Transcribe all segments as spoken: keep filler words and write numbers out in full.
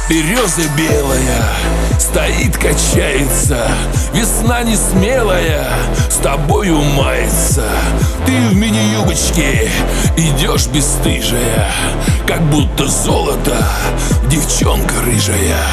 Береза белая стоит, качается, весна не смелая с тобою мается. Ты в мини-юбочке идешь бесстыжая, как будто золото, девчонка рыжая.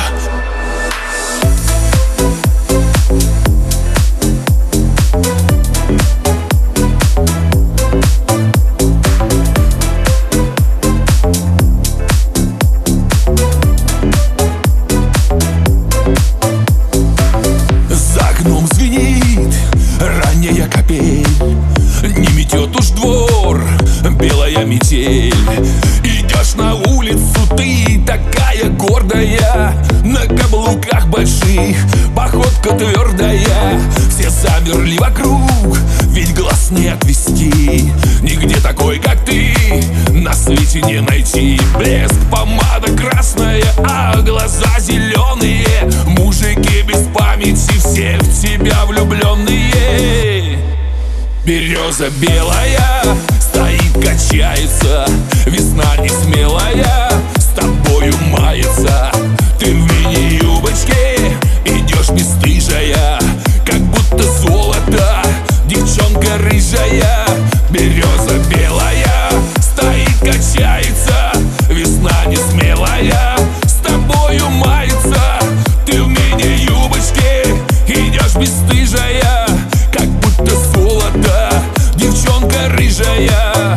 Ранняя капель, не метет уж двор белая метель. Идешь на улицу, ты такая гордая, на каблуках больших, походка твердая. Все замерли вокруг, ведь глаз не отвести. Нигде такой, как ты, на свете не найти. Блеск, помада красная, а глаза зеленые. Мужики без памяти, все в тебя влюбленные. Береза белая стоит, качается, весна не смелая с тобою мается. Ты в мини-юбочке идешь бесстыжая, как будто золото, девчонка рыжая. Береза белая стоит, качается, весна не смелая с тобою мается. Ты в мини-юбочке идешь бесстыжая, как будто золото, девчонка рыжая.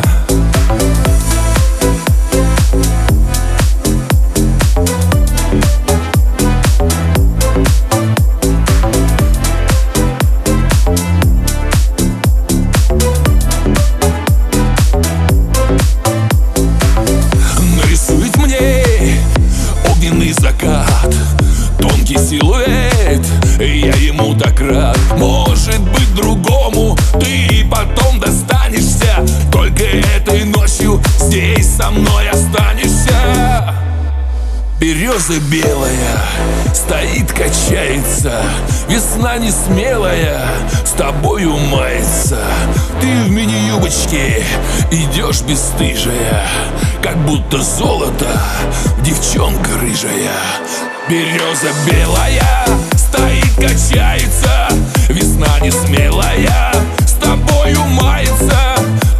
Нарисует мне огненный закат, тонкий силуэт, я ему так рад. Может быть, другому ты потом достанешься, только этой ночью здесь со мной останешься. Береза белая стоит, качается, весна не смелая с тобою мается. Ты в мини-юбочке идешь бесстыжая, как будто золото, девчонка рыжая. Береза белая стоит, качается, весна не смелая с тобою мается.